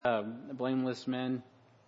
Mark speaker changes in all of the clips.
Speaker 1: Blameless men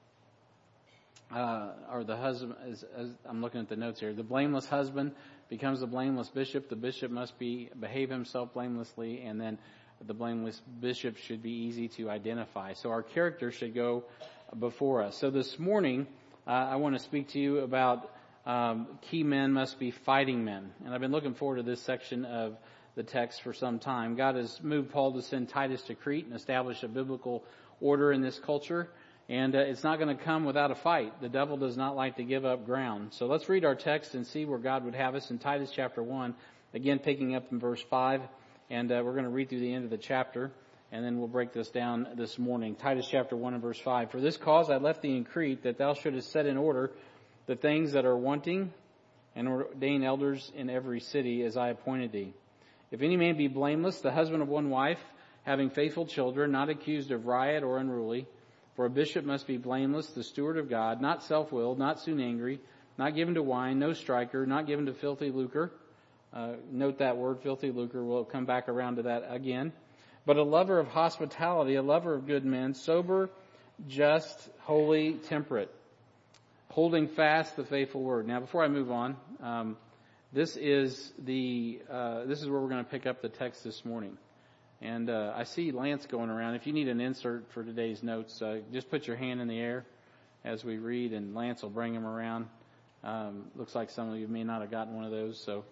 Speaker 1: or the husband, as I'm looking at the notes here, the blameless husband becomes the blameless bishop. The bishop must behave himself blamelessly, and then the blameless bishop should be easy to identify. So our character should go before us. So this morning, I want to speak to you about key men must be fighting men. And I've been looking forward to this section of the text for some time. God has moved Paul to send Titus to Crete and establish a biblical order in this culture. And it's not going to come without a fight. The devil does not like to give up ground. So let's read our text and see where God would have us in Titus chapter 1. Again, picking up in verse 5. And we're going to read through the end of the chapter. And then we'll break this down this morning. Titus chapter 1 and verse 5. For this cause I left thee in Crete, that thou shouldest set in order the things that are wanting, and ordain elders in every city as I appointed thee. If any man be blameless, the husband of one wife, having faithful children, not accused of riot or unruly. For a bishop must be blameless, the steward of God, not self-willed, not soon angry, not given to wine, no striker, not given to filthy lucre. Note that word, filthy lucre. We'll come back around to that again. But a lover of hospitality, a lover of good men, sober, just, holy, temperate, holding fast the faithful word. Now, before I move on, this is where we're going to pick up the text this morning. And I see Lance going around. If you need an insert for today's notes, just put your hand in the air as we read, and Lance will bring them around. Looks like some of you may not have gotten one of those. So,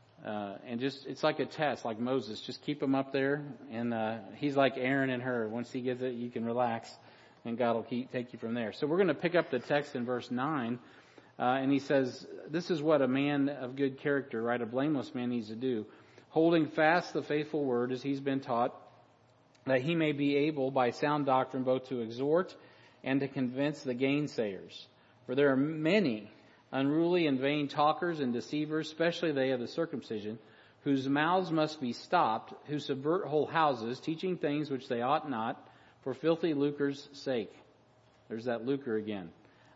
Speaker 1: it's like a test, like Moses. Just keep them up there, and he's like Aaron and Hur. Once he gets it, you can relax, and God will take you from there. So we're going to pick up the text in verse 9. And he says, this is what a man of good character, right, a blameless man needs to do. Holding fast the faithful word as he's been taught, that he may be able by sound doctrine both to exhort and to convince the gainsayers. For there are many unruly and vain talkers and deceivers, especially they of the circumcision, whose mouths must be stopped, who subvert whole houses, teaching things which they ought not, for filthy lucre's sake. There's that lucre again.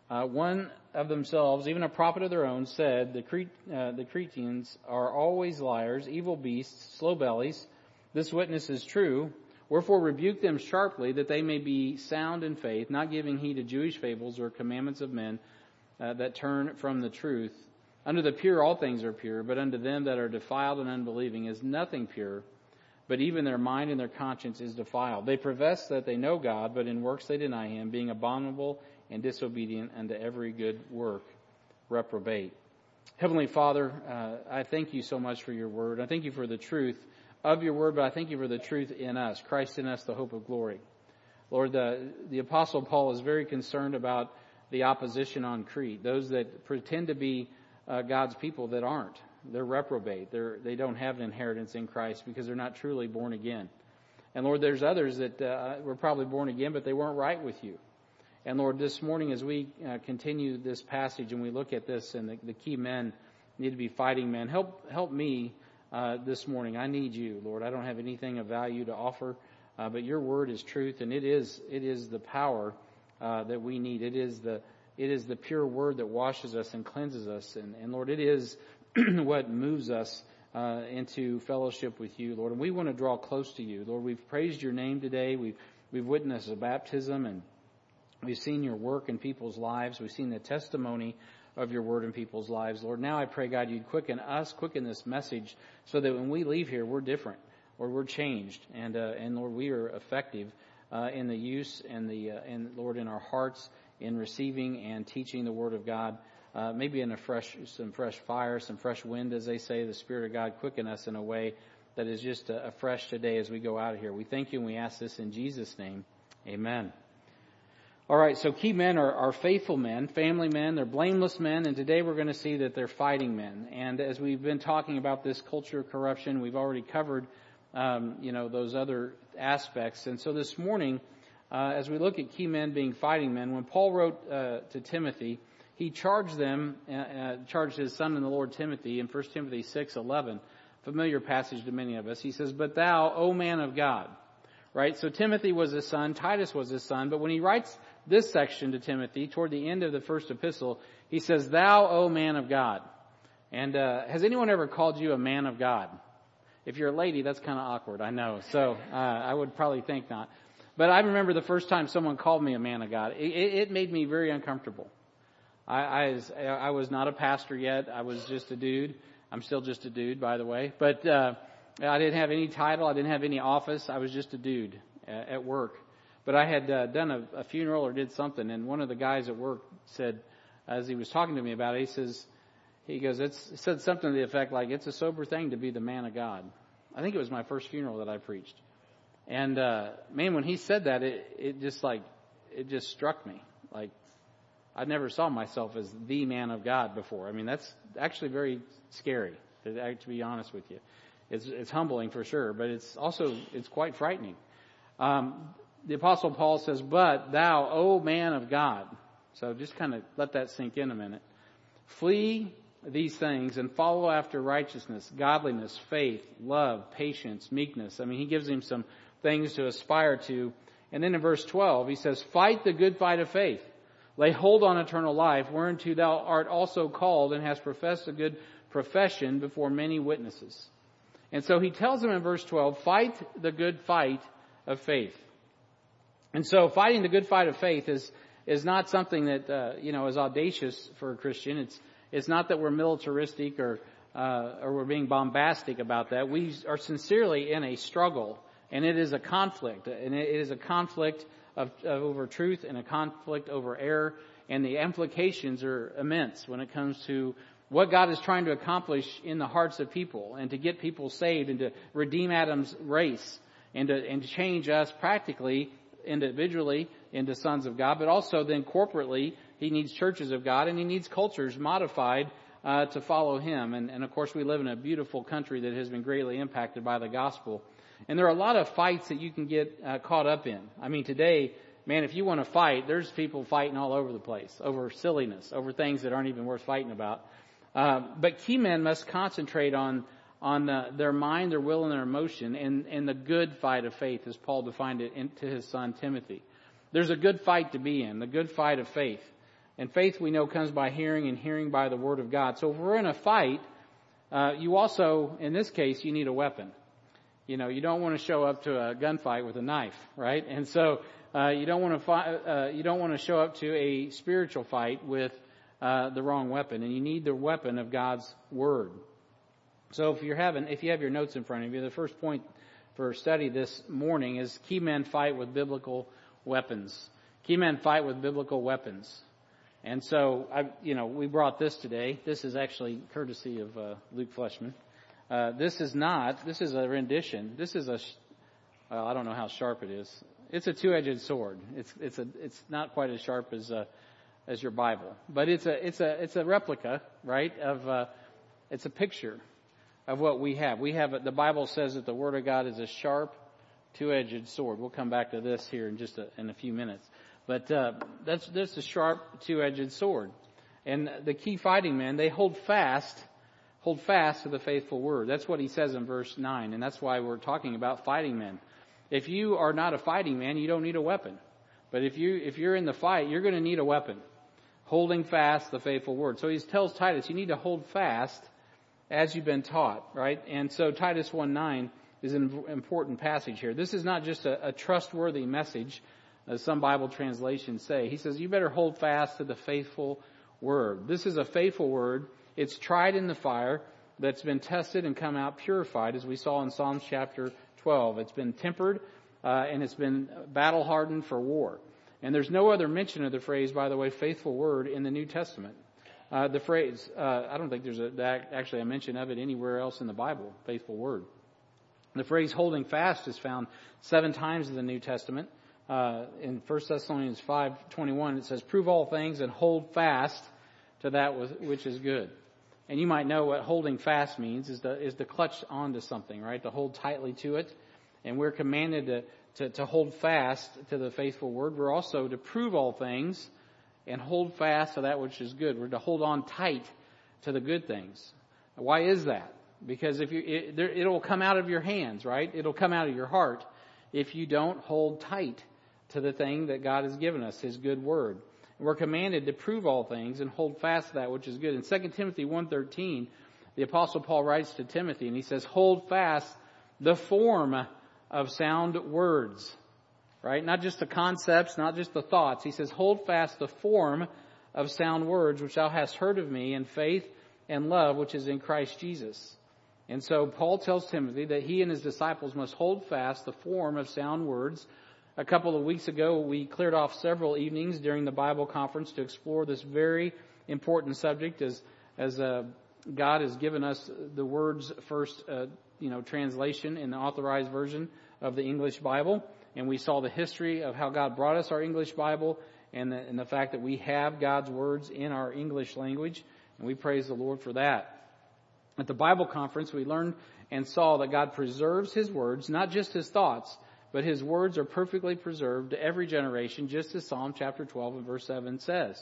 Speaker 1: One of themselves, even a prophet of their own, said, the Cretans are always liars, evil beasts, slow bellies. This witness is true. Wherefore rebuke them sharply, that they may be sound in faith, not giving heed to Jewish fables or commandments of men that turn from the truth. Unto the pure all things are pure, but unto them that are defiled and unbelieving is nothing pure, but even their mind and their conscience is defiled. They profess that they know God, but in works they deny him, being abominable and disobedient unto every good work, reprobate. Heavenly Father, I thank you so much for your word. I thank you for the truth of your word, but I thank you for the truth in us, Christ in us, the hope of glory. Lord, the Apostle Paul is very concerned about the opposition on Crete, those that pretend to be God's people that aren't. They're reprobate. They don't have an inheritance in Christ because they're not truly born again. And Lord, there's others that were probably born again, but they weren't right with you. And Lord, this morning as we continue this passage and we look at this, and the key men need to be fighting men, help me this morning. I need you, Lord. I don't have anything of value to offer, but your word is truth, and it is the power that we need. It is the pure word that washes us and cleanses us, and Lord, it is what moves us into fellowship with you, Lord. And we want to draw close to you, Lord. We've praised your name today. We've witnessed a baptism, and we've seen your work in people's lives. We've seen the testimony of your word in people's lives. Lord, now I pray, God, you'd quicken this message so that when we leave here, we're different, or we're changed. And Lord, we are effective in the use and Lord, in our hearts, in receiving and teaching the word of God. Maybe in some fresh fire, some fresh wind, as they say, the Spirit of God quicken us in a way that is just afresh today as we go out of here. We thank you and we ask this in Jesus' name. Amen. All right, so key men are faithful men, family men, they're blameless men, and today we're going to see that they're fighting men. And as we've been talking about this culture of corruption, we've already covered, those other aspects. And so this morning, as we look at key men being fighting men, when Paul wrote to Timothy, he charged his son in the Lord Timothy in 1 Timothy 6:11, familiar passage to many of us. He says, "But thou, O man of God," right? So Timothy was his son, Titus was his son, but when he writes this section to Timothy toward the end of the first epistle, he says, "Thou, O man of God." And has anyone ever called you a man of God? If you're a lady, that's kind of awkward, I know. So I would probably think not. But I remember the first time someone called me a man of God. It made me very uncomfortable. I was not a pastor yet. I was just a dude. I'm still just a dude, by the way. But I didn't have any title. I didn't have any office. I was just a dude at work. But I had done a funeral or did something, and one of the guys at work said, as he was talking to me about it, he goes, it said something to the effect like, it's a sober thing to be the man of God. I think it was my first funeral that I preached. And man, when he said that, it just struck me. Like, I never saw myself as the man of God before. I mean, that's actually very scary, to be honest with you. It's humbling for sure, but it's quite frightening. The Apostle Paul says, but thou, O man of God. So just kind of let that sink in a minute. Flee these things and follow after righteousness, godliness, faith, love, patience, meekness. I mean, he gives him some things to aspire to. And then in verse 12, he says, fight the good fight of faith. Lay hold on eternal life, whereunto thou art also called and hast professed a good profession before many witnesses. And so he tells him in verse 12, fight the good fight of faith. And so fighting the good fight of faith is not something that, is audacious for a Christian. It's not that we're militaristic or we're being bombastic about that. We are sincerely in a struggle, and it is a conflict, and it is a conflict over truth and a conflict over error, and the implications are immense when it comes to what God is trying to accomplish in the hearts of people, and to get people saved, and to redeem Adam's race, and to change us practically, individually, into sons of God, but also then corporately, he needs churches of God, and he needs cultures modified to follow him. And of course, we live in a beautiful country that has been greatly impacted by the gospel. And there are a lot of fights that you can get caught up in. I mean, today, man, if you want to fight, there's people fighting all over the place over silliness, over things that aren't even worth fighting about. But key men must concentrate on their mind, their will, and their emotion, and the good fight of faith, as Paul defined it to his son Timothy. There's a good fight to be in, the good fight of faith. And faith, we know, comes by hearing, and hearing by the word of God. So if we're in a fight, you also, in this case, you need a weapon. You don't want to show up to a gunfight with a knife, right? And so you don't want to show up to a spiritual fight with the wrong weapon, and you need the weapon of God's word. So if you have your notes in front of you, the first point for study this morning is key men fight with biblical weapons. Key men fight with biblical weapons. And so, we brought this today. This is actually courtesy of Luke Fleshman. This is a rendition. This is I don't know how sharp it is. It's a two-edged sword. It's not quite as sharp as your Bible, but it's a replica, right? It's a picture of what we have. The Bible says that the Word of God is a sharp, two-edged sword. We'll come back to this here in a few minutes. But that's a sharp, two-edged sword. And the key fighting men, they hold fast to the faithful word. That's what he says in verse 9, and that's why we're talking about fighting men. If you are not a fighting man, you don't need a weapon. But if you're in the fight, you're going to need a weapon. Holding fast the faithful word. So he tells Titus, you need to hold fast as you've been taught, right? And so Titus 1:9 is an important passage here. This is not just a trustworthy message, as some Bible translations say. He says, you better hold fast to the faithful word. This is a faithful word. It's tried in the fire, that's been tested and come out purified, as we saw in Psalms chapter 12. It's been tempered, and it's been battle hardened for war. And there's no other mention of the phrase, by the way, faithful word in the New Testament. The phrase, I don't think there's actually a mention of it anywhere else in the Bible, faithful word. The phrase holding fast is found 7 times in the New Testament. In 1 Thessalonians 5:21, it says, prove all things and hold fast to that which is good. And you might know what holding fast means is to clutch onto something, right? To hold tightly to it. And we're commanded to hold fast to the faithful word. We're also to prove all things and hold fast to that which is good. We're to hold on tight to the good things. Why is that? Because it'll come out of your hands, right? It'll come out of your heart if you don't hold tight to the thing that God has given us, His good word. And we're commanded to prove all things and hold fast to that which is good. In 2 Timothy 1:13, the Apostle Paul writes to Timothy, and he says, hold fast the form of sound words. right? Not just the concepts, not just the thoughts. He says, hold fast the form of sound words which thou hast heard of me in faith and love which is in Christ Jesus. And so Paul tells Timothy that he and his disciples must hold fast the form of sound words. A couple of weeks ago, we cleared off several evenings during the Bible conference to explore this very important subject as God has given us the Word's first, translation in the authorized version of the English Bible. And we saw the history of how God brought us our English Bible and the fact that we have God's words in our English language. And we praise the Lord for that. At the Bible conference, we learned and saw that God preserves His words, not just His thoughts, but His words are perfectly preserved to every generation, just as Psalm chapter 12 and verse 7 says.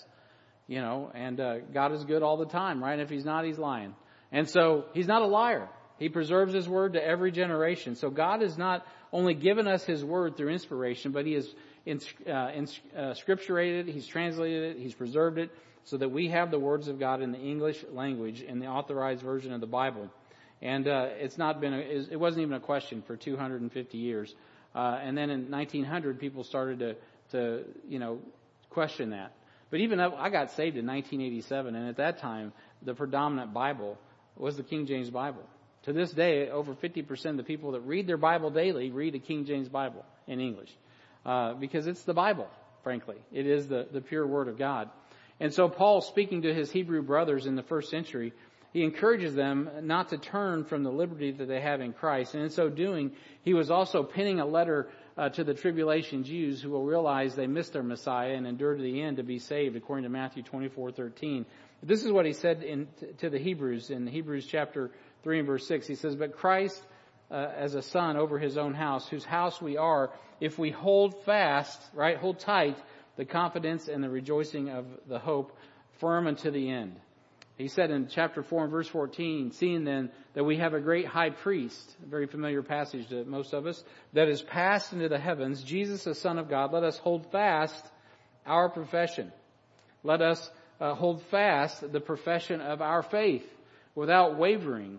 Speaker 1: God is good all the time, right? If He's not, He's lying. And so He's not a liar. He preserves His word to every generation. So God has not only given us His word through inspiration, but He has scripturated it, He's translated it, He's preserved it, so that we have the words of God in the English language in the authorized version of the Bible. And it wasn't even a question for 250 years. And then in 1900, people started to question that. But even I got saved in 1987, and at that time, the predominant Bible was the King James Bible. To this day, over 50% of the people that read their Bible daily read a King James Bible in English. Because it's the Bible, frankly. It is the pure Word of God. And so Paul, speaking to his Hebrew brothers in the first century, he encourages them not to turn from the liberty that they have in Christ. And in so doing, he was also penning a letter to the tribulation Jews who will realize they missed their Messiah and endure to the end to be saved, according to Matthew 24:13. This is what he said to the Hebrews in Hebrews chapter 3 and verse 6. He says, but Christ as a son over His own house, whose house we are, if we hold fast, right, hold tight, the confidence and the rejoicing of the hope firm unto the end. He said in chapter 4 and verse 14, seeing then that we have a great high priest, a very familiar passage to most of us, that is passed into the heavens, Jesus the Son of God, let us hold fast our profession. Let us hold fast the profession of our faith without wavering,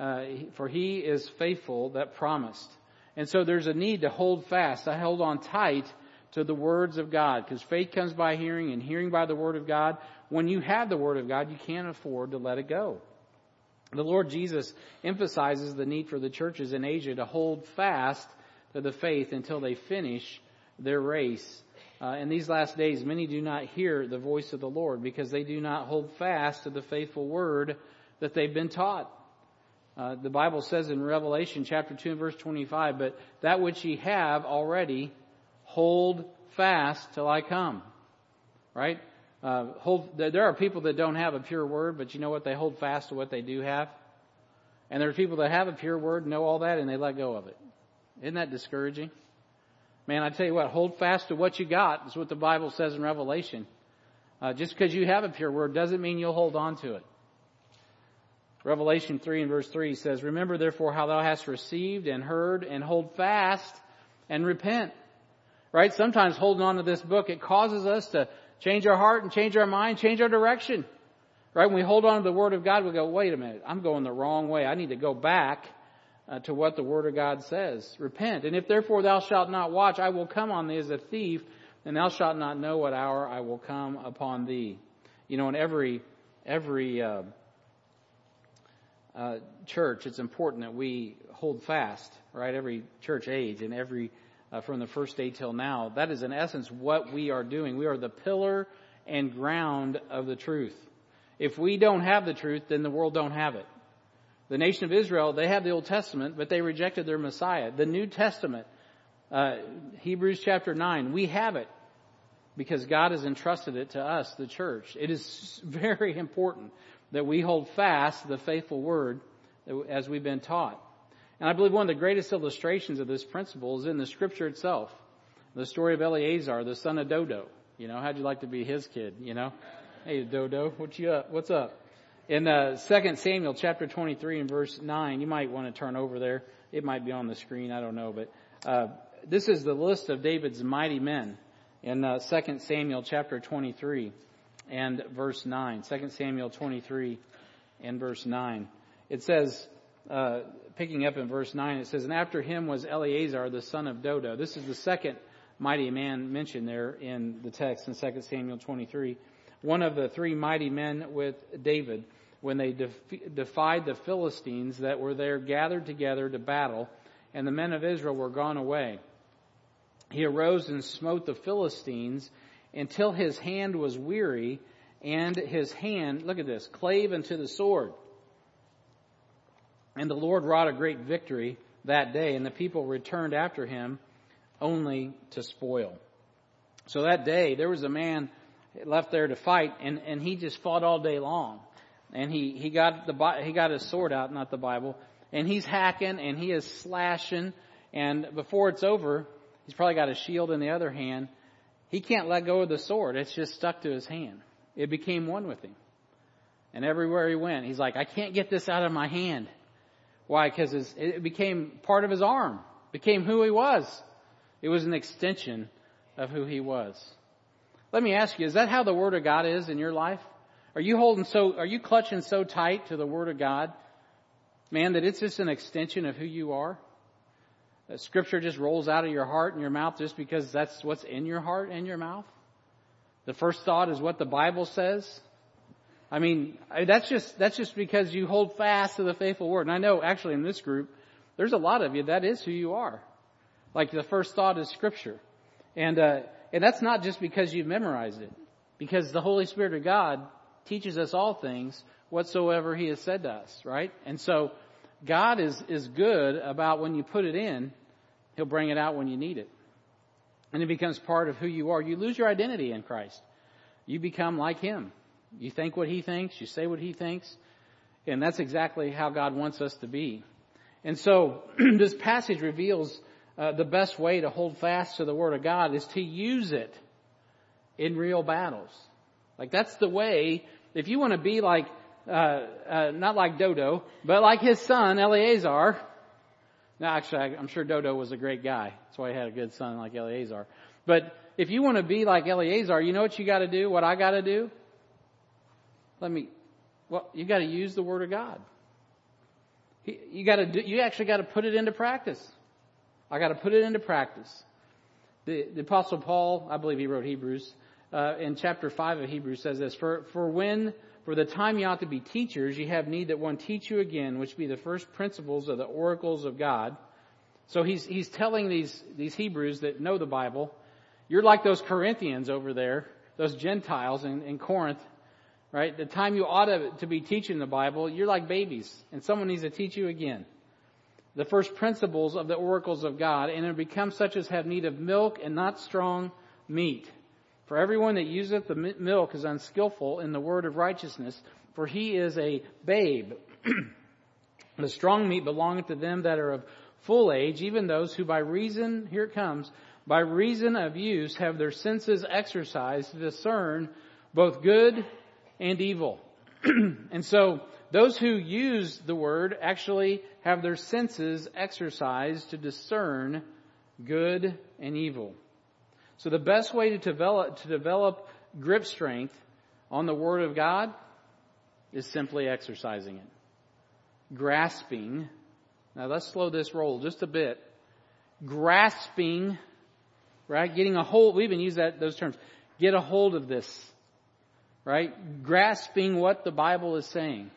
Speaker 1: for He is faithful that promised. And so there's a need to hold fast, to hold on tight to the words of God, because faith comes by hearing and hearing by the Word of God. When you have the Word of God, you can't afford to let it go. The Lord Jesus emphasizes the need for the churches in Asia to hold fast to the faith until they finish their race. In these last days, many do not hear the voice of the Lord because they do not hold fast to the faithful Word that they've been taught. The Bible says in Revelation chapter 2 and verse 25, but that which ye have already, hold fast till I come. Right? There are people that don't have a pure word, but you know what? They hold fast to what they do have. And there are people that have a pure word, know all that, and they let go of it. Isn't that discouraging? Man, I tell you what, hold fast to what you got. That's what the Bible says in Revelation. Just because you have a pure word doesn't mean you'll hold on to it. Revelation 3 and verse 3 says, remember therefore how thou hast received and heard, and hold fast and repent. Right? Sometimes holding on to this book, it causes us to change our heart and change our mind, change our direction. Right? When we hold on to the Word of God, we go, wait a minute, I'm going the wrong way. I need to go back to what the Word of God says. Repent. And if therefore thou shalt not watch, I will come on thee as a thief, and thou shalt not know what hour I will come upon thee. In every church, it's important that we hold fast, right? Every church age and every from the first day till now, that is in essence what we are doing. We are the pillar and ground of the truth. If we don't have the truth, then the world don't have it. The nation of Israel, they had the Old Testament, but they rejected their Messiah. The New Testament, Hebrews chapter 9, we have it because God has entrusted it to us, the church. It is very important that we hold fast the faithful word as we've been taught. And I believe one of the greatest illustrations of this principle is in the Scripture itself. The story of Eleazar, the son of Dodo. How'd you like to be his kid, Hey, Dodo, what's up? In 2 Samuel chapter 23 and verse 9, you might want to turn over there. It might be on the screen, I don't know. But this is the list of David's mighty men in 2 Samuel chapter 23 and verse 9. 2 Samuel 23 and verse 9. It says, picking up in verse 9, it says, and after him was Eleazar, the son of Dodo. This is the second mighty man mentioned there in the text in 2 Samuel 23. One of the three mighty men with David, when they defied the Philistines that were there gathered together to battle, and the men of Israel were gone away. He arose and smote the Philistines until his hand was weary, and his hand, look at this, clave unto the sword. And the Lord wrought a great victory that day, and the people returned after him only to spoil. So that day, there was a man left there to fight, and he just fought all day long. And he got his sword out, not the Bible, and he's hacking and he is slashing, and before it's over, he's probably got a shield in the other hand. He can't let go of the sword. It's just stuck to his hand. It became one with him. And everywhere he went, he's like, I can't get this out of my hand. Why? Because it became part of his arm. Became who he was. It was an extension of who he was. Let me ask you, is that how the Word of God is in your life? Are you clutching so tight to the Word of God, man, that it's just an extension of who you are? That Scripture just rolls out of your heart and your mouth just because that's what's in your heart and your mouth? The first thought is what the Bible says? I mean, that's just because you hold fast to the faithful Word. And I know actually in this group, there's a lot of you, that is who you are. Like the first thought is Scripture. And that's not just because you've memorized it. Because the Holy Spirit of God teaches us all things whatsoever He has said to us, right? And so God is good about when you put it in, He'll bring it out when you need it. And it becomes part of who you are. You lose your identity in Christ. You become like Him. You think what He thinks, you say what He thinks, and that's exactly how God wants us to be. And so this passage reveals the best way to hold fast to the Word of God is to use it in real battles. Like that's the way, if you want to be like, not like Dodo, but like his son, Eleazar. Now actually, I'm sure Dodo was a great guy. That's why he had a good son like Eleazar. But if you want to be like Eleazar, you know what you got to do? What I got to do? You got to use the Word of God. You actually got to put it into practice. I got to put it into practice. The Apostle Paul, I believe he wrote Hebrews, in chapter 5 of Hebrews says this, For the time you ought to be teachers, you have need that one teach you again, which be the first principles of the oracles of God. So he's telling these Hebrews that know the Bible, you're like those Corinthians over there, those Gentiles in Corinth, right? The time you ought to be teaching the Bible, you're like babies, and someone needs to teach you again. The first principles of the oracles of God, and it becomes such as have need of milk and not strong meat. For everyone that useth the milk is unskillful in the word of righteousness, for he is a babe. The strong meat belongeth to them that are of full age, even those who by reason of use have their senses exercised to discern both good and evil. And so those who use the word actually have their senses exercised to discern good and evil. So the best way to develop grip strength on the Word of God is simply exercising it. Grasping. Now let's slow this roll just a bit. Grasping, right? Getting a hold. We even use those terms. Get a hold of this, right? Grasping what the Bible is saying.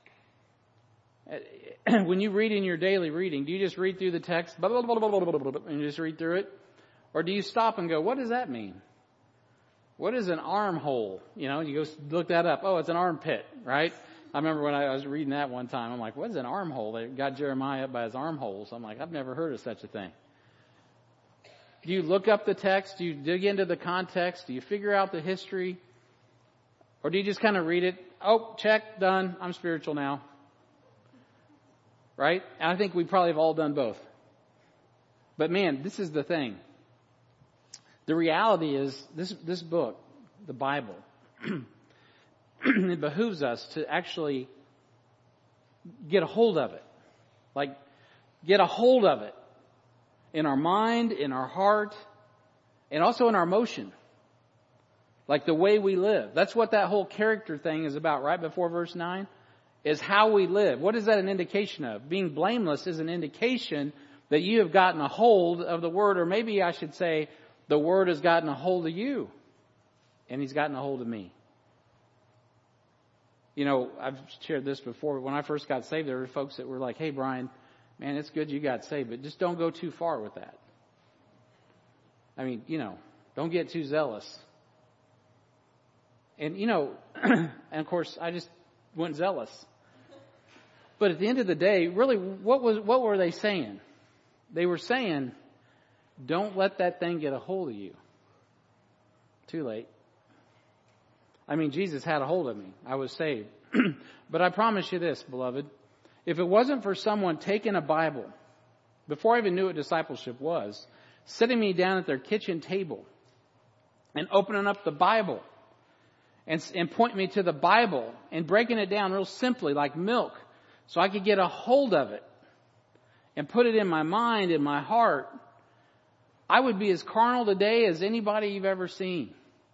Speaker 1: When you read in your daily reading, do you just read through the text and you just read through it? Or do you stop and go, what does that mean? What is an armhole? You go look that up. Oh, it's an armpit, right? I remember when I was reading that one time, I'm like, what is an armhole? They got Jeremiah up by his armholes. I'm like, I've never heard of such a thing. Do you look up the text? Do you dig into the context? Do you figure out the history? Or do you just kind of read it? Oh, check, done. I'm spiritual now. Right? And I think we probably have all done both. But man, this is the thing. The reality is, this book, the Bible, it behooves us to actually get a hold of it. Like, get a hold of it in our mind, in our heart, and also in our emotion. Like the way we live. That's what that whole character thing is about, right before verse 9, is how we live. What is that an indication of? Being blameless is an indication that you have gotten a hold of the Word, or maybe I should say, the Word has gotten a hold of you, and He's gotten a hold of me. You know, I've shared this before. When I first got saved, there were folks that were like, hey, Brian, man, it's good you got saved, but just don't go too far with that. I mean, you know, don't get too zealous. And, you know, and of course, I just went zealous. But at the end of the day, really, what were they saying? They were saying, don't let that thing get a hold of you. Too late. I mean, Jesus had a hold of me. I was saved. But I promise you this, beloved. If it wasn't for someone taking a Bible, before I even knew what discipleship was, sitting me down at their kitchen table and opening up the Bible and pointing me to the Bible and breaking it down real simply like milk so I could get a hold of it and put it in my mind, in my heart, I would be as carnal today as anybody you've ever seen.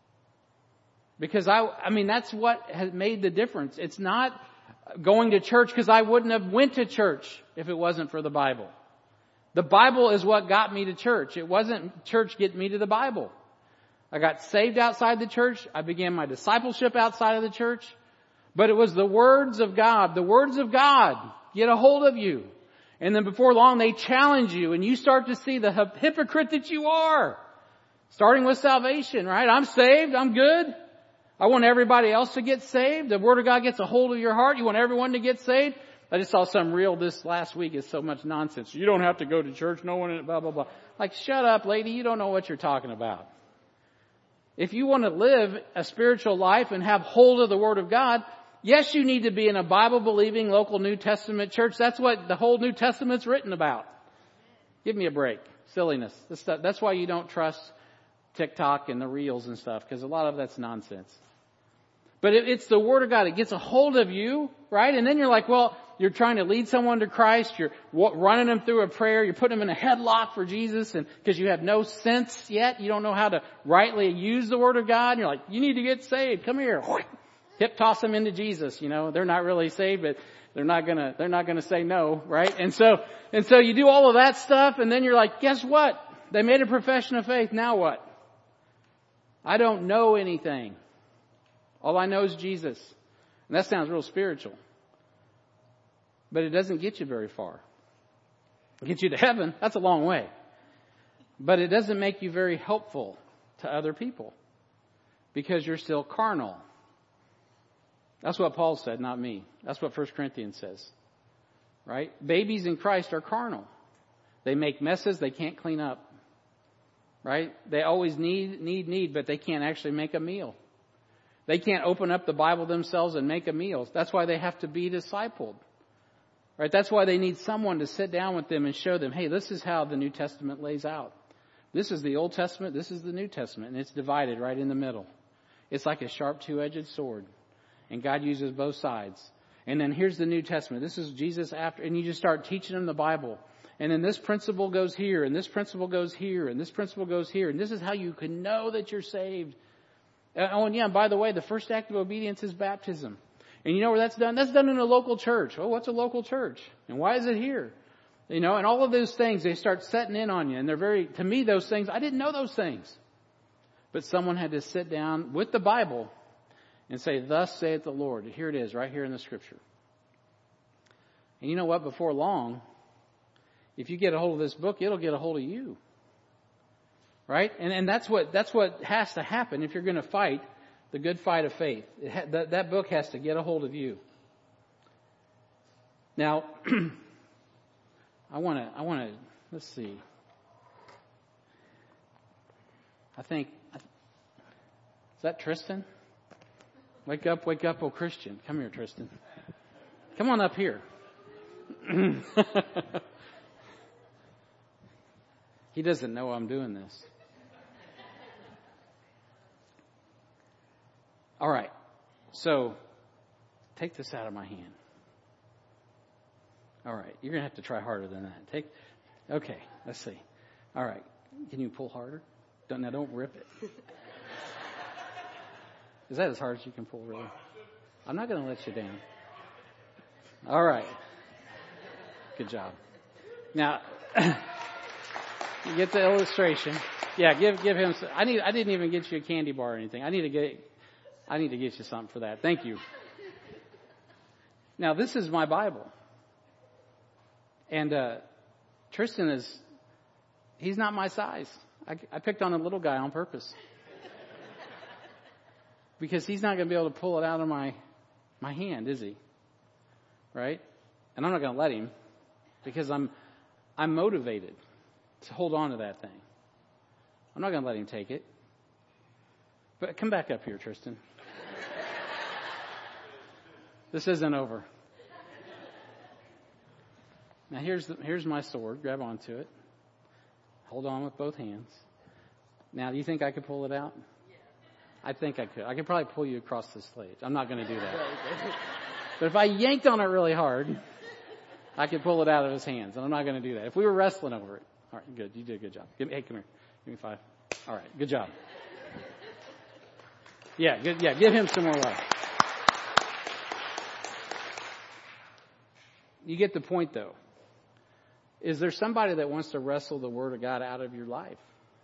Speaker 1: Because I mean, that's what has made the difference. It's not going to church, because I wouldn't have went to church if it wasn't for the Bible. The Bible is what got me to church. It wasn't church getting me to the Bible. I got saved outside the church. I began my discipleship outside of the church. But it was the words of God. The words of God get a hold of you. And then before long, they challenge you, and you start to see the hypocrite that you are. Starting with salvation, right? I'm saved. I'm good. I want everybody else to get saved. The Word of God gets a hold of your heart. You want everyone to get saved. I just saw some reel this last week. It's so much nonsense. You don't have to go to church. No one, blah, blah, blah. Like, shut up, lady. You don't know what you're talking about. If you want to live a spiritual life and have hold of the Word of God, yes, you need to be in a Bible-believing local New Testament church. That's what the whole New Testament's written about. Give me a break. Silliness. That's why you don't trust TikTok and the reels and stuff, because a lot of that's nonsense. But it's the Word of God. It gets a hold of you, right? And then you're like, well, you're trying to lead someone to Christ. You're running them through a prayer. You're putting them in a headlock for Jesus, and because you have no sense yet, you don't know how to rightly use the Word of God. And you're like, you need to get saved. Come here. Hip toss them into Jesus. You know, they're not really saved, but they're not gonna say no, right? And so you do all of that stuff, and then you're like, guess what? They made a profession of faith. Now what? I don't know anything. All I know is Jesus. And that sounds real spiritual. But it doesn't get you very far. It gets you to heaven. That's a long way. But it doesn't make you very helpful to other people, because you're still carnal. That's what Paul said, not me. That's what 1 Corinthians says. Right? Babies in Christ are carnal. They make messes they can't clean up. Right? They always need, but they can't actually make a meal. They can't open up the Bible themselves and make a meal. That's why they have to be discipled. Right? That's why they need someone to sit down with them and show them, hey, this is how the New Testament lays out. This is the Old Testament, this is the New Testament, and it's divided right in the middle. It's like a sharp two-edged sword. And God uses both sides. And then here's the New Testament. This is Jesus after, and you just start teaching them the Bible. And then this principle goes here, and this principle goes here, and this principle goes here. And this is how you can know that you're saved. Oh, and yeah, by the way, the first act of obedience is baptism. And you know where that's done? That's done in a local church. Oh, what's a local church? And why is it here? You know, and all of those things, they start setting in on you. And they're to me, those things, I didn't know those things. But someone had to sit down with the Bible and say, thus saith the Lord. Here it is, right here in the Scripture. And you know what? Before long, if you get a hold of this book, it'll get a hold of you. Right? And that's what has to happen if you're going to fight the good fight of faith. That book has to get a hold of you. Now, I want to, let's see. Is that Tristan? Wake up, oh Christian. Come here, Tristan. Come on up here. He doesn't know I'm doing this. All right. So, take this out of my hand. All right. You're going to have to try harder than that. Okay. Let's see. All right. Can you pull harder? Don't rip it. Is that as hard as you can pull, really? I'm not going to let you down. All right. Good job. Now, You get the illustration. Yeah, give him. I didn't even get you a candy bar or anything. I need to get you something for that. Thank you. Now this is my Bible, and Tristan he's not my size. I picked on a little guy on purpose because he's not going to be able to pull it out of my hand, is he? Right? And I'm not going to let him because I'm motivated to hold on to that thing. I'm not going to let him take it. But come back up here, Tristan. This isn't over. Now here's my sword. Grab onto it. Hold on with both hands. Now, do you think I could pull it out? I think I could. I could probably pull you across the stage. I'm not going to do that. But if I yanked on it really hard, I could pull it out of his hands. And I'm not going to do that. If we were wrestling over it. All right, good. You did a good job. Hey, come here. Give me 5. All right, good job. Yeah, good. Yeah, give him some more love. You get the point, though. Is there somebody that wants to wrestle the Word of God out of your life?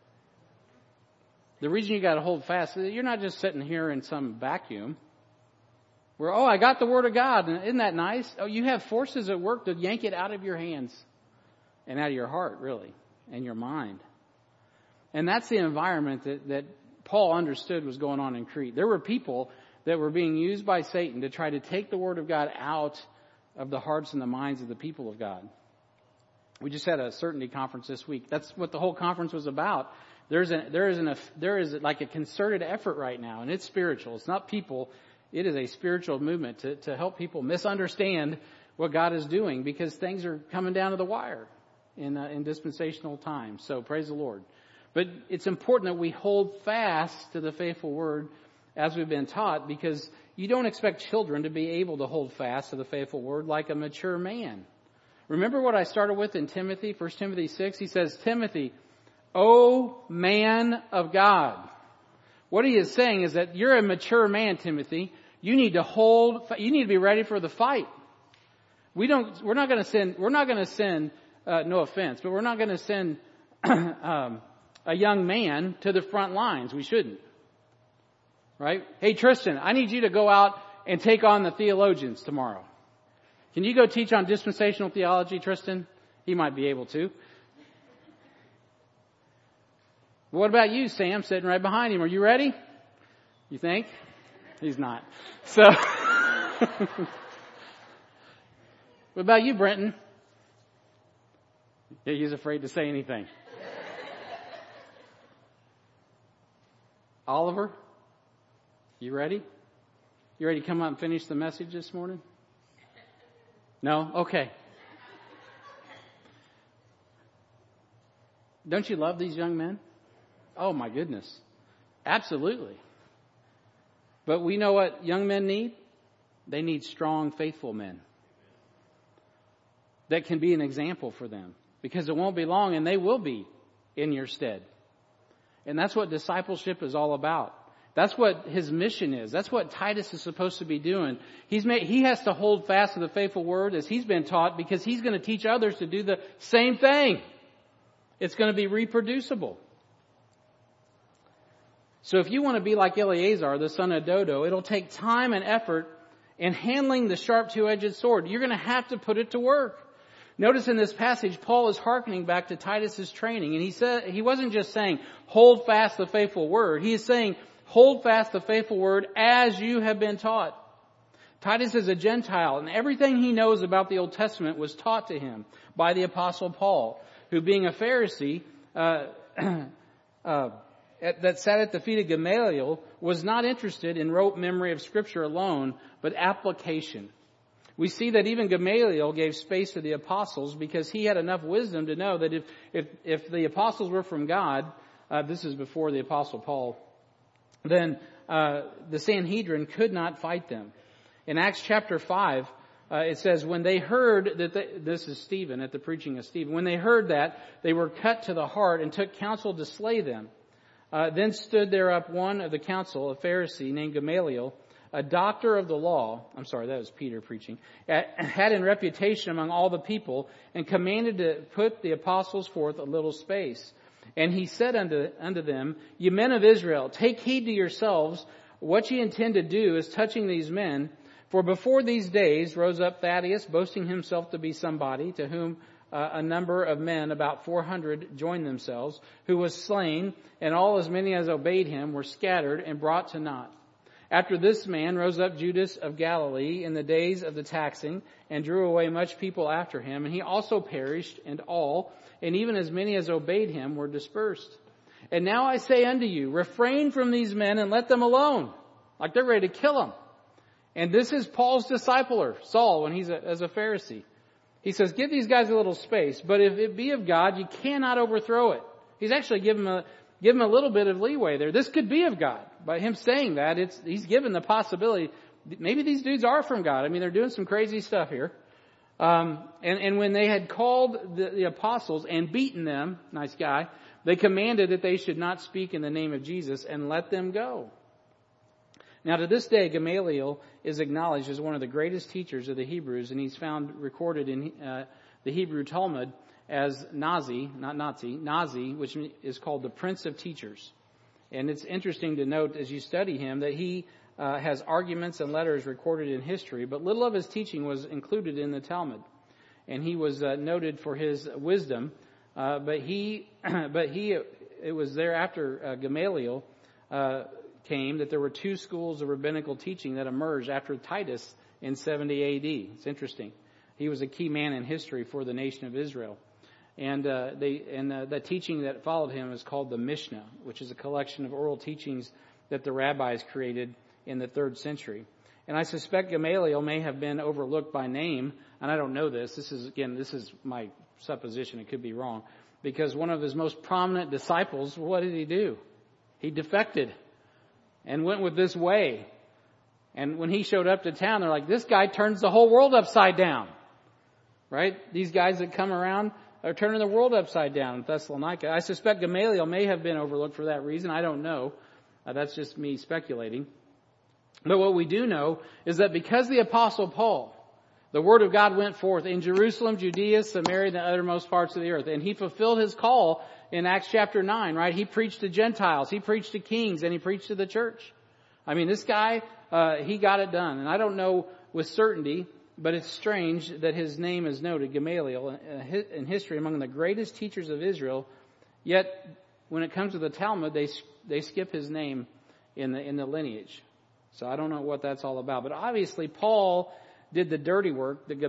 Speaker 1: The reason you got to hold fast is that you're not just sitting here in some vacuum where, I got the Word of God. Isn't that nice? Oh, you have forces at work to yank it out of your hands and out of your heart, really, and your mind. And that's the environment that Paul understood was going on in Crete. There were people that were being used by Satan to try to take the Word of God out of the hearts and the minds of the people of God. We just had a certainty conference this week. That's what the whole conference was about. There is like a concerted effort right now, and it's spiritual. It's not people. It is a spiritual movement to help people misunderstand what God is doing because things are coming down to the wire in dispensational times. So praise the Lord. But it's important that we hold fast to the faithful word as we've been taught because you don't expect children to be able to hold fast to the faithful word like a mature man. Remember what I started with in Timothy, 1 Timothy 6? He says, Timothy, O man of God. What he is saying is that you're a mature man, Timothy. You need to be ready for the fight. We're not going to send, no offense, but we're not going to send a young man to the front lines. We shouldn't. Right? Hey, Tristan, I need you to go out and take on the theologians tomorrow. Can you go teach on dispensational theology, Tristan? He might be able to. What about you, Sam, sitting right behind him? Are you ready? You think? He's not. So, what about you, Brenton? Yeah, he's afraid to say anything. Oliver, you ready? You ready to come up and finish the message this morning? No? Okay. Don't you love these young men? Oh my goodness. Absolutely. But we know what young men need? They need strong, faithful men that can be an example for them because it won't be long and they will be in your stead. And that's what discipleship is all about. That's what his mission is. That's what Titus is supposed to be doing. He has to hold fast to the faithful word as he's been taught because he's going to teach others to do the same thing. It's going to be reproducible. So if you want to be like Eleazar, the son of Dodo, it'll take time and effort in handling the sharp two-edged sword. You're going to have to put it to work. Notice in this passage, Paul is hearkening back to Titus's training. And he wasn't just saying, hold fast the faithful word. He is saying, hold fast the faithful word as you have been taught. Titus is a Gentile, and everything he knows about the Old Testament was taught to him by the Apostle Paul, who being a Pharisee, that sat at the feet of Gamaliel, was not interested in rote memory of Scripture alone, but application. We see that even Gamaliel gave space to the apostles because he had enough wisdom to know that if the apostles were from God, this is before the Apostle Paul, then the Sanhedrin could not fight them. In Acts chapter 5, it says, when they heard that, this is Stephen, at the preaching of Stephen, when they heard that, they were cut to the heart and took counsel to slay them. Then stood there up one of the council, a Pharisee named Gamaliel, a doctor of the law, I'm sorry, that was Peter preaching, had in reputation among all the people, and commanded to put the apostles forth a little space. And he said unto them, Ye men of Israel, take heed to yourselves what ye intend to do as touching these men. For before these days rose up Thaddeus, boasting himself to be somebody, to whom a number of men, about 400, joined themselves, who was slain, and all as many as obeyed him were scattered and brought to naught. After this man rose up Judas of Galilee in the days of the taxing, and drew away much people after him, and he also perished, and all, and even as many as obeyed him, were dispersed. And now I say unto you, refrain from these men and let them alone. Like they're ready to kill him. And this is Paul's discipler, Saul, when he's as a Pharisee. He says, give these guys a little space, but if it be of God, you cannot overthrow it. He's actually given a little bit of leeway there. This could be of God. By him saying that, he's given the possibility, maybe these dudes are from God. I mean, they're doing some crazy stuff here. And when they had called the apostles and beaten them, nice guy, they commanded that they should not speak in the name of Jesus and let them go. Now to this day, Gamaliel is acknowledged as one of the greatest teachers of the Hebrews, and he's found recorded in the Hebrew Talmud as Nazi, which is called the Prince of Teachers. And it's interesting to note as you study him that he has arguments and letters recorded in history, but little of his teaching was included in the Talmud. And he was noted for his wisdom, but it was there after Gamaliel came that there were two schools of rabbinical teaching that emerged after Titus in 70 AD. It's interesting. He was a key man in history for the nation of Israel. And the teaching that followed him is called the Mishnah, which is a collection of oral teachings that the rabbis created in the 3rd century. And I suspect Gamaliel may have been overlooked by name, and I don't know this. This is my supposition. It could be wrong. Because one of his most prominent disciples, what did he do? He defected and went with this way. And when he showed up to town, they're like, this guy turns the whole world upside down. Right? These guys that come around are turning the world upside down in Thessalonica. I suspect Gamaliel may have been overlooked for that reason. I don't know. That's just me speculating. But what we do know is that because the Apostle Paul, the Word of God went forth in Jerusalem, Judea, Samaria, and the uttermost parts of the earth. And he fulfilled his call in Acts chapter 9, right? He preached to Gentiles, he preached to kings, and he preached to the church. I mean, this guy, he got it done. And I don't know with certainty, but it's strange that his name is noted, Gamaliel, in history among the greatest teachers of Israel. Yet, when it comes to the Talmud, they skip his name in the lineage. So I don't know what that's all about. But obviously, Paul did the dirty work that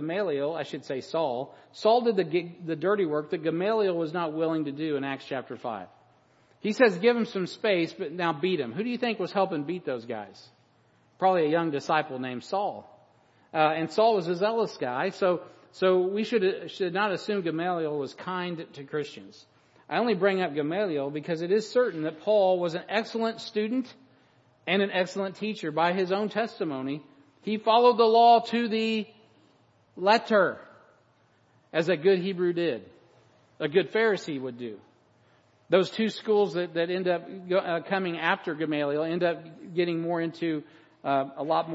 Speaker 1: Saul did the dirty work that Gamaliel was not willing to do in Acts chapter 5. He says, give him some space, but now beat him. Who do you think was helping beat those guys? Probably a young disciple named Saul. And Saul was a zealous guy, so we should not assume Gamaliel was kind to Christians. I only bring up Gamaliel because it is certain that Paul was an excellent student and an excellent teacher by his own testimony. He followed the law to the letter, as a good Hebrew did, a good Pharisee would do. Those two schools that end up coming after Gamaliel end up getting more into a lot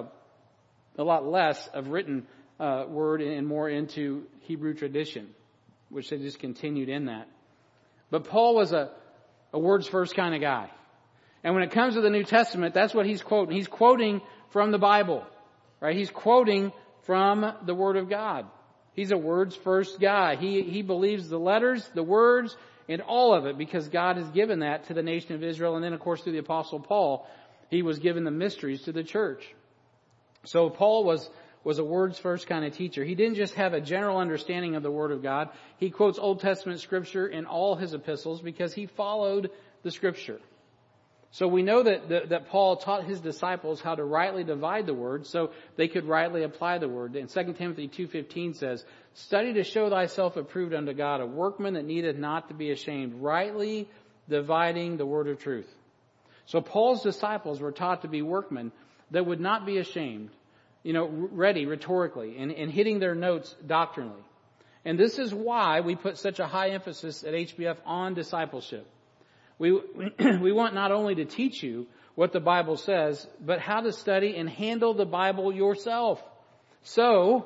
Speaker 1: less of written word and more into Hebrew tradition, which they just continued in that. But Paul was a words first kind of guy. And when it comes to the New Testament, that's what he's quoting. He's quoting from the Bible, right? He's quoting from the Word of God. He's a words first guy. He believes the letters, the words, and all of it because God has given that to the nation of Israel. And then, of course, through the Apostle Paul, he was given the mysteries to the church. So Paul was a words first kind of teacher. He didn't just have a general understanding of the Word of God. He quotes Old Testament Scripture in all his epistles because he followed the Scripture. So we know that Paul taught his disciples how to rightly divide the Word so they could rightly apply the Word. And 2 Timothy 2:15 says, study to show thyself approved unto God, a workman that needeth not to be ashamed, rightly dividing the Word of truth. So Paul's disciples were taught to be workmen that would not be ashamed, ready rhetorically and hitting their notes doctrinally. And this is why we put such a high emphasis at HBF on discipleship. We want not only to teach you what the Bible says, but how to study and handle the Bible yourself. So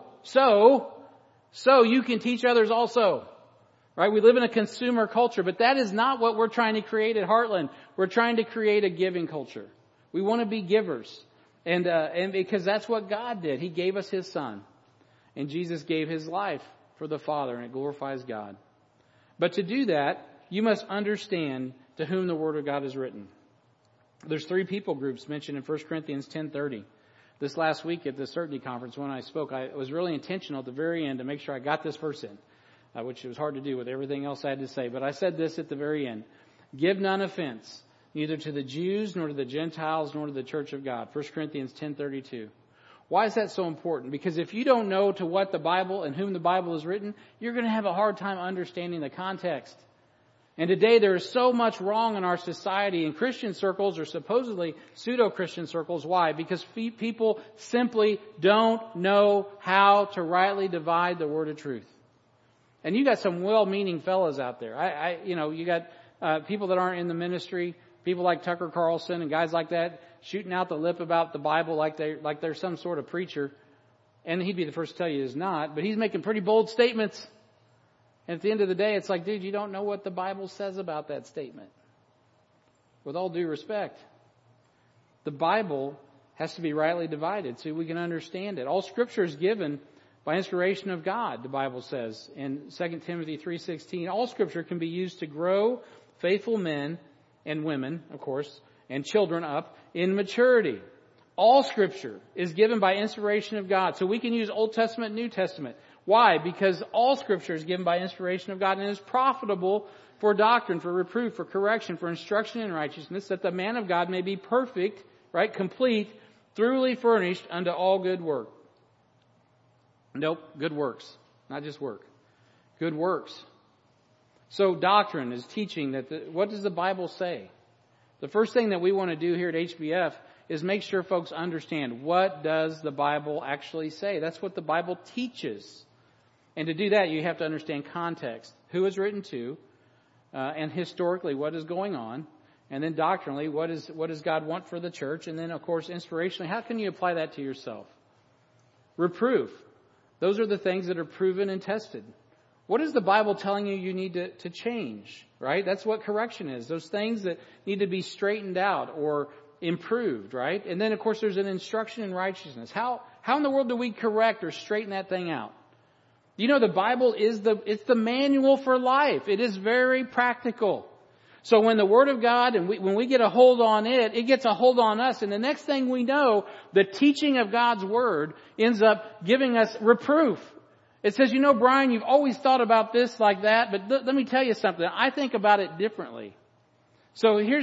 Speaker 1: you can teach others also. Right? We live in a consumer culture, but that is not what we're trying to create at Heartland. We're trying to create a giving culture. We want to be givers. And because that's what God did. He gave us His Son. And Jesus gave His life for the Father, and it glorifies God. But to do that, you must understand to whom the Word of God is written. There's 3 people groups mentioned in 1 Corinthians 10:30. This last week at the Certainty Conference when I spoke, I was really intentional at the very end to make sure I got this verse in. Which was hard to do with everything else I had to say. But I said this at the very end. Give none offense, neither to the Jews, nor to the Gentiles, nor to the church of God. 1 Corinthians 10:32. Why is that so important? Because if you don't know to what the Bible and whom the Bible is written, you're going to have a hard time understanding the context. And today there is so much wrong in our society, in Christian circles or supposedly pseudo-Christian circles. Why? Because people simply don't know how to rightly divide the word of truth. And you got some well-meaning fellas out there. You got people that aren't in the ministry, people like Tucker Carlson and guys like that, shooting out the lip about the Bible like they're some sort of preacher. And he'd be the first to tell you he's not, but he's making pretty bold statements. And at the end of the day, it's like, dude, you don't know what the Bible says about that statement. With all due respect, the Bible has to be rightly divided so we can understand it. All Scripture is given by inspiration of God, the Bible says in 2 Timothy 3:16. All Scripture can be used to grow faithful men and women, of course, and children up in maturity. All Scripture is given by inspiration of God. So we can use Old Testament and New Testament. Why? Because all Scripture is given by inspiration of God and is profitable for doctrine, for reproof, for correction, for instruction in righteousness, that the man of God may be perfect, right, complete, thoroughly furnished unto all good work. Nope, good works. Not just work. Good works. So doctrine is teaching that what does the Bible say? The first thing that we want to do here at HBF is make sure folks understand what does the Bible actually say. That's what the Bible teaches. And to do that, you have to understand context. Who is written to, and historically what is going on. And then doctrinally, what does God want for the church? And then, of course, inspirationally, how can you apply that to yourself? Reproof. Those are the things that are proven and tested. What is the Bible telling you need to change, right? That's what correction is. Those things that need to be straightened out or improved, right? And then, of course, there's an instruction in righteousness. How in the world do we correct or straighten that thing out? You know, the Bible it's the manual for life. It is very practical. So when the Word of God, and when we get a hold on it, it gets a hold on us. And the next thing we know, the teaching of God's Word ends up giving us reproof. It says, Brian, you've always thought about this like that, but let me tell you something. I think about it differently. So here,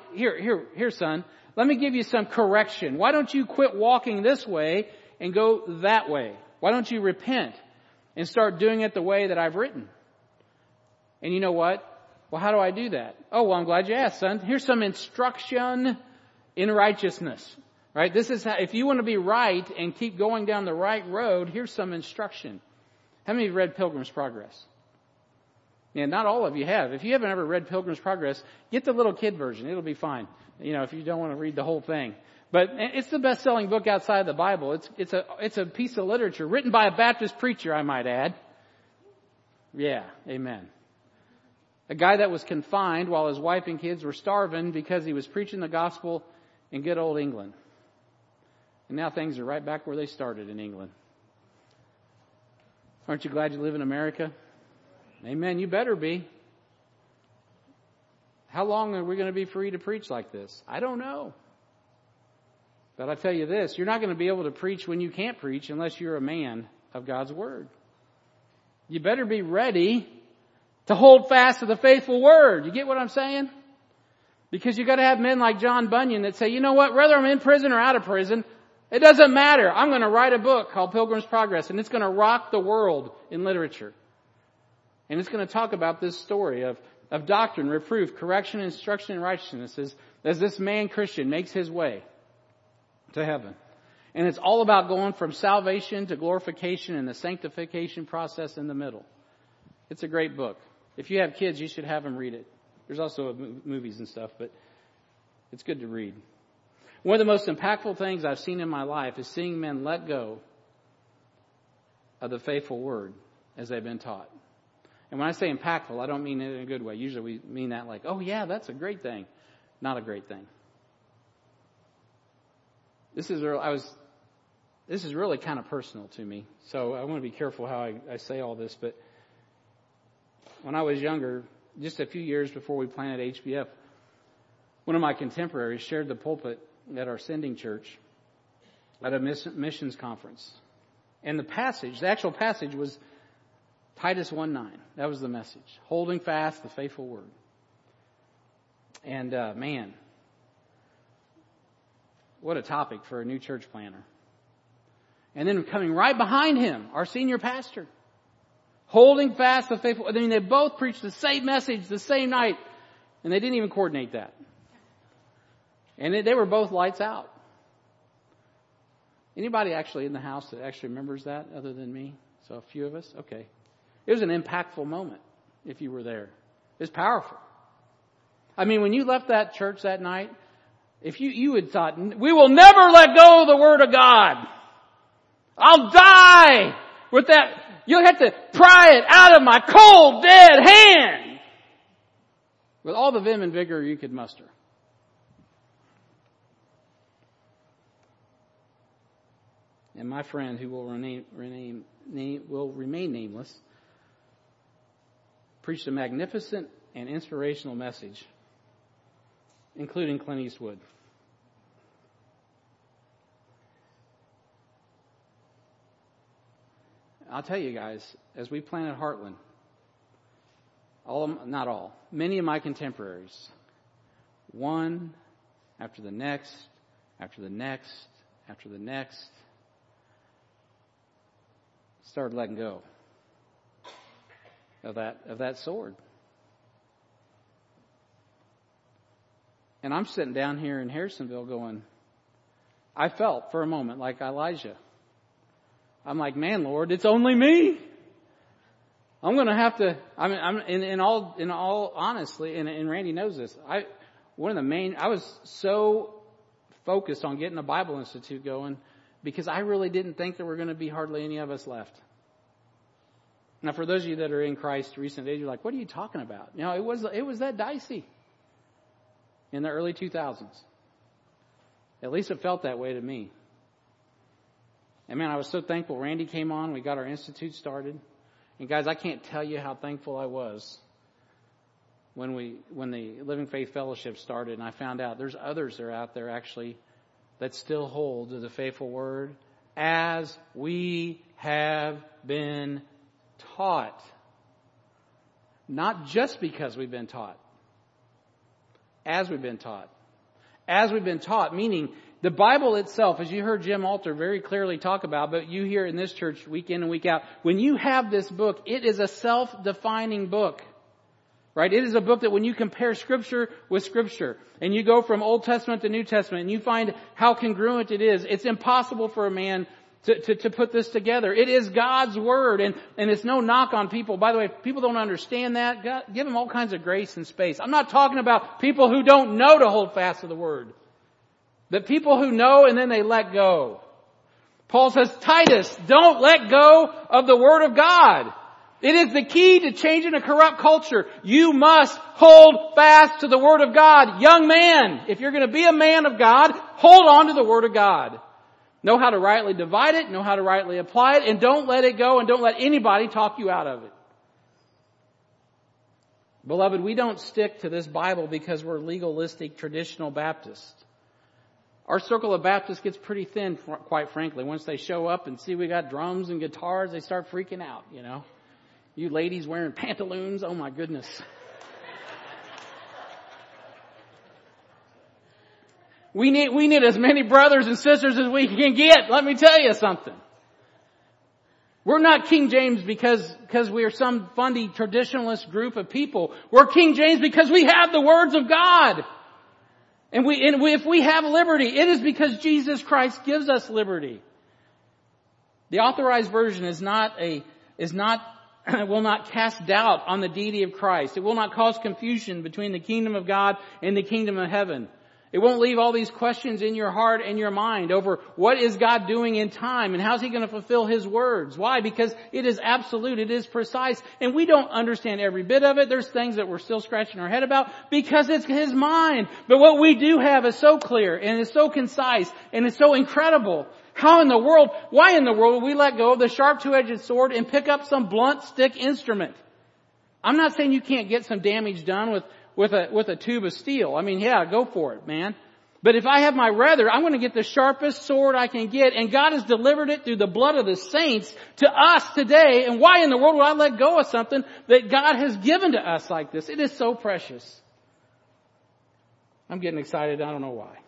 Speaker 1: son, let me give you some correction. Why don't you quit walking this way and go that way? Why don't you repent and start doing it the way that I've written? And you know what? Well, how do I do that? Oh, well, I'm glad you asked, son. Here's some instruction in righteousness, right? This is how, if you want to be right and keep going down the right road, here's some instruction. How many of you read Pilgrim's Progress? Yeah, not all of you have. If you haven't ever read Pilgrim's Progress, get the little kid version. It'll be fine. If you don't want to read the whole thing. But it's the best-selling book outside of the Bible. It's a piece of literature written by a Baptist preacher, I might add. Yeah, amen. A guy that was confined while his wife and kids were starving because he was preaching the gospel in good old England. And now things are right back where they started in England. Aren't you glad you live in America? Amen. You better be. How long are we going to be free to preach like this? I don't know. But I tell you this, you're not going to be able to preach when you can't preach unless you're a man of God's Word. You better be ready to hold fast to the faithful Word. You get what I'm saying? Because you got to have men like John Bunyan that say, you know what, whether I'm in prison or out of prison, it doesn't matter. I'm going to write a book called Pilgrim's Progress, and it's going to rock the world in literature. And it's going to talk about this story of doctrine, reproof, correction, instruction, and righteousness as this man Christian makes his way to heaven. And it's all about going from salvation to glorification and the sanctification process in the middle. It's a great book. If you have kids, you should have them read it. There's also movies and stuff, but it's good to read. One of the most impactful things I've seen in my life is seeing men let go of the faithful word as they've been taught. And when I say impactful, I don't mean it in a good way. Usually we mean that like, oh yeah, that's a great thing. Not a great thing. This is really kind of personal to me. So I want to be careful how I say all this. But when I was younger, just a few years before we planted HBF, one of my contemporaries shared the pulpit at our sending church at a missions conference. And the actual passage was Titus 1:9. That was the message. Holding fast the faithful word. And man, what a topic for a new church planter. And then coming right behind him, our senior pastor. Holding fast the faithful. I mean, they both preached the same message the same night. And they didn't even coordinate that. And they were both lights out. Anybody actually in the house that actually remembers that other than me? So a few of us? Okay. It was an impactful moment if you were there. It was powerful. I mean, when you left that church that night, if you had thought, we will never let go of the Word of God. I'll die with that. You'll have to pry it out of my cold, dead hand. With all the vim and vigor you could muster. And my friend, who will remain nameless, preached a magnificent and inspirational message, including Clint Eastwood. I'll tell you guys, as we planted Heartland, many of my contemporaries, one after the next, after the next, after the next, started letting go of that sword. And I'm sitting down here in Harrisonville going, I felt for a moment like Elijah. I'm like, man, Lord, it's only me. I'm going to have to, I'm in all honestly, and Randy knows this. I was so focused on getting the Bible Institute going because I really didn't think there were going to be hardly any of us left. Now, for those of you that are in Christ recent days, you're like, what are you talking about? You know, it was that dicey in the early 2000s. At least it felt that way to me. And man, I was so thankful Randy came on. We got our institute started. And guys, I can't tell you how thankful I was when the Living Faith Fellowship started and I found out there's others that are out there actually that still hold to the faithful word as we have been taught. Not just because we've been taught. As we've been taught. As we've been taught, meaning the Bible itself, as you heard Jim Alter very clearly talk about, but you hear in this church week in and week out, when you have this book, it is a self-defining book. Right? It is a book that when you compare Scripture with Scripture, and you go from Old Testament to New Testament, and you find how congruent it is, it's impossible for a man to put this together. It is God's Word, and it's no knock on people. By the way, if people don't understand that, God, give them all kinds of grace and space. I'm not talking about people who don't know to hold fast to the Word. But people who know and then they let go. Paul says, Titus, don't let go of the Word of God. It is the key to changing a corrupt culture. You must hold fast to the Word of God. Young man, if you're going to be a man of God, hold on to the Word of God. Know how to rightly divide it, know how to rightly apply it, and don't let it go and don't let anybody talk you out of it. Beloved, we don't stick to this Bible because we're legalistic, traditional Baptists. Our circle of Baptists gets pretty thin, quite frankly. Once they show up and see we got drums and guitars, they start freaking out, you know. You ladies wearing pantaloons, oh my goodness. We need as many brothers and sisters as we can get. Let me tell you something. We're not King James because we are some funny traditionalist group of people. We're King James because we have the words of God. And if we have liberty, it is because Jesus Christ gives us liberty. The Authorized Version will not cast doubt on the deity of Christ. It will not cause confusion between the kingdom of God and the kingdom of heaven. It won't leave all these questions in your heart and your mind over what is God doing in time and how's He going to fulfill His words. Why? Because it is absolute, it is precise, and we don't understand every bit of it. There's things that we're still scratching our head about because it's His mind. But what we do have is so clear and it's so concise and it's so incredible. Why in the world would we let go of the sharp two-edged sword and pick up some blunt stick instrument? I'm not saying you can't get some damage done with a tube of steel. I mean, yeah, go for it, man. But if I have my rather, I'm going to get the sharpest sword I can get, and God has delivered it through the blood of the saints to us today. And why in the world would I let go of something that God has given to us like this? It is so precious. I'm getting excited. I don't know why.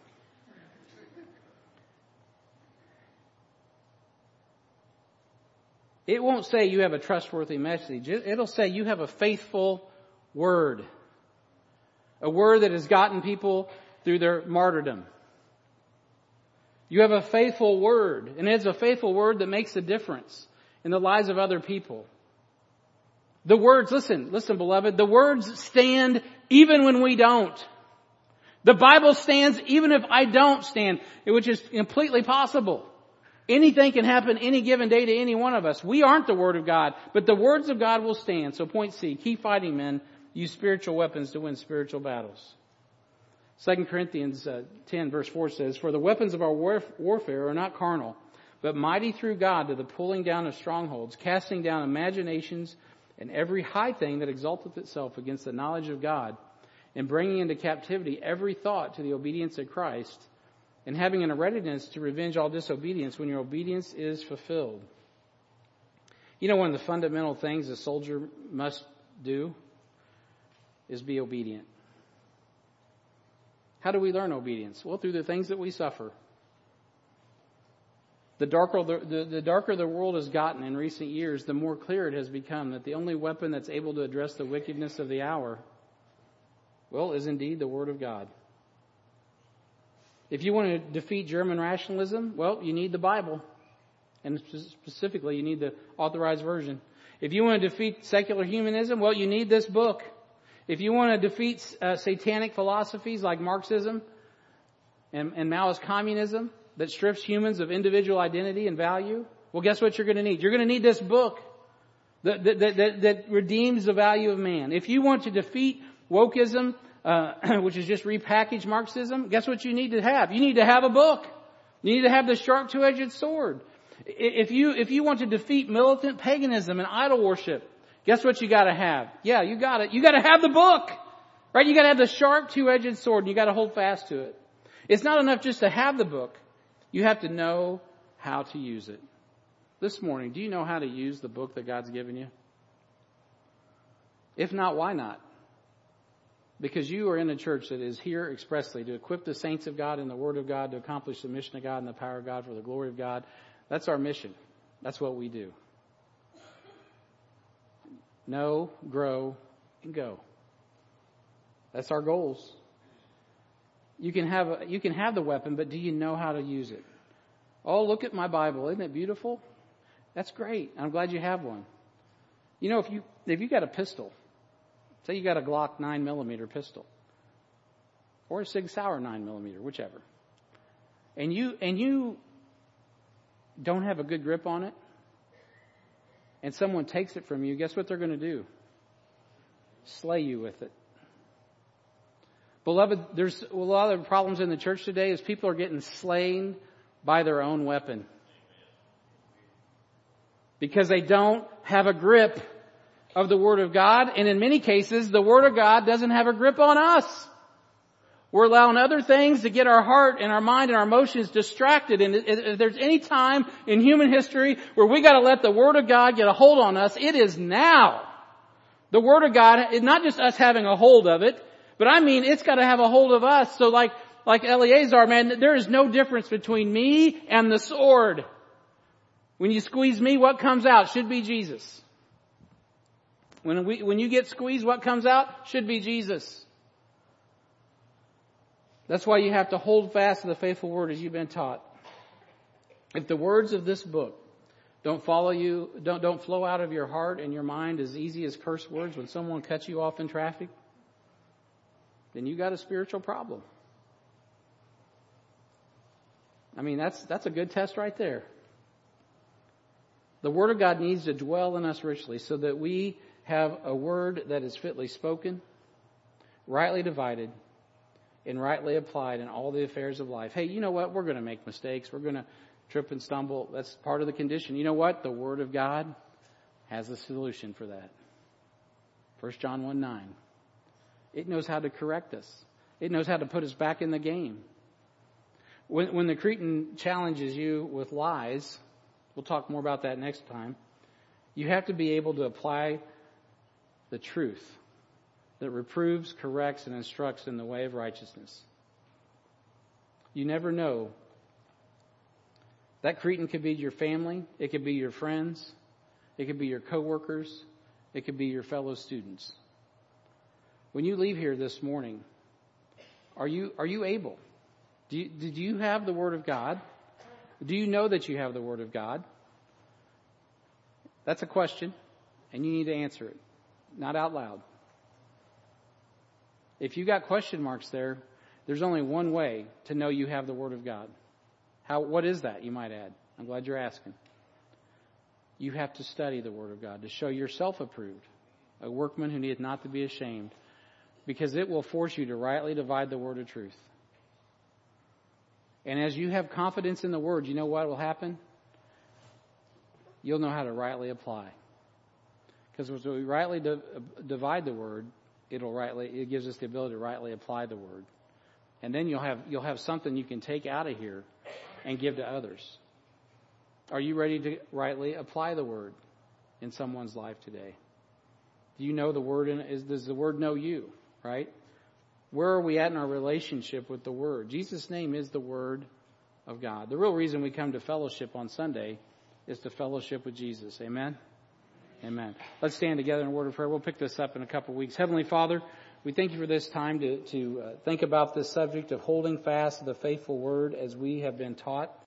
Speaker 1: It won't say you have a trustworthy message. It'll say you have a faithful word. A word that has gotten people through their martyrdom. You have a faithful word, and it's a faithful word that makes a difference in the lives of other people. The words, listen beloved, the words stand even when we don't. The Bible stands even if I don't stand, which is completely possible. Anything can happen any given day to any one of us. We aren't the Word of God, but the words of God will stand. So point C, keep fighting, men. Use spiritual weapons to win spiritual battles. 2 Corinthians 10 verse 4 says, "For the weapons of our warfare are not carnal, but mighty through God to the pulling down of strongholds, casting down imaginations and every high thing that exalteth itself against the knowledge of God, and bringing into captivity every thought to the obedience of Christ, and having in a readiness to revenge all disobedience when your obedience is fulfilled." You know, one of the fundamental things a soldier must do is be obedient. How do we learn obedience? Well, through the things that we suffer. The darker the world has gotten in recent years, the more clear it has become that the only weapon that's able to address the wickedness of the hour, well, is indeed the Word of God. If you want to defeat German rationalism, well, you need the Bible. And specifically, you need the Authorized Version. If you want to defeat secular humanism, well, you need this book. If you want to defeat satanic philosophies like Marxism and Maoist communism that strips humans of individual identity and value, well, guess what you're going to need? You're going to need this book that redeems the value of man. If you want to defeat wokeism, which is just repackaged Marxism, guess what you need to have? You need to have a book. You need to have the sharp two-edged sword. If you want to defeat militant paganism and idol worship, guess what you got to have? Yeah, you got it. You got to have the book, right? You got to have the sharp two-edged sword, and you got to hold fast to it. It's not enough just to have the book. You have to know how to use it. This morning, do you know how to use the book that God's given you? If not, why not? Because you are in a church that is here expressly to equip the saints of God in the Word of God, to accomplish the mission of God and the power of God for the glory of God. That's our mission. That's what we do. Know, grow, and go. That's our goals. You can have the weapon, but do you know how to use it? Oh, look at my Bible. Isn't it beautiful? That's great. I'm glad you have one. You know, if you got a pistol, say you got a Glock 9mm pistol, or a Sig Sauer 9mm, whichever, and you don't have a good grip on it, and someone takes it from you, guess what they're going to do? Slay you with it. Beloved, there's a lot of problems in the church today is people are getting slain by their own weapon. Because they don't have a grip of the Word of God, and in many cases, the Word of God doesn't have a grip on us. We're allowing other things to get our heart and our mind and our emotions distracted. And if there's any time in human history where we got to let the Word of God get a hold on us, it is now. The Word of God is not just us having a hold of it, but I mean it's got to have a hold of us. So like Eleazar, man, there is no difference between me and the sword. When you squeeze me, what comes out should be Jesus. When you get squeezed, what comes out should be Jesus. That's why you have to hold fast to the faithful word as you've been taught. If the words of this book don't follow you, don't flow out of your heart and your mind as easy as curse words when someone cuts you off in traffic, then you got a spiritual problem. I mean, that's a good test right there. The Word of God needs to dwell in us richly so that we have a word that is fitly spoken, rightly divided, and rightly applied in all the affairs of life. Hey, you know what? We're going to make mistakes. We're going to trip and stumble. That's part of the condition. You know what? The Word of God has a solution for that. 1 John 1:9. It knows how to correct us. It knows how to put us back in the game. When the Cretan challenges you with lies, we'll talk more about that next time, you have to be able to apply the truth that reproves, corrects, and instructs in the way of righteousness. You never know. That Cretan could be your family. It could be your friends. It could be your coworkers. It could be your fellow students. When you leave here this morning, are you able? Did you have the Word of God? Do you know that you have the Word of God? That's a question, and you need to answer it, not out loud. If you got question marks there, there's only one way to know you have the Word of God. What is that, you might add? I'm glad you're asking. You have to study the Word of God to show yourself approved, a workman who needeth not to be ashamed, because it will force you to rightly divide the word of truth. And as you have confidence in the Word, you know what will happen? You'll know how to rightly apply. Because as we rightly divide the Word, it gives us the ability to rightly apply the Word. And then you'll have something you can take out of here and give to others. Are you ready to rightly apply the Word in someone's life today? Do you know the Word? Does the Word know you? Right? Where are we at in our relationship with the Word? Jesus' name is the Word of God. The real reason we come to fellowship on Sunday is to fellowship with Jesus. Amen? Amen. Let's stand together in a word of prayer. We'll pick this up in a couple of weeks. Heavenly Father, we thank you for this time to think about this subject of holding fast to the faithful Word as we have been taught.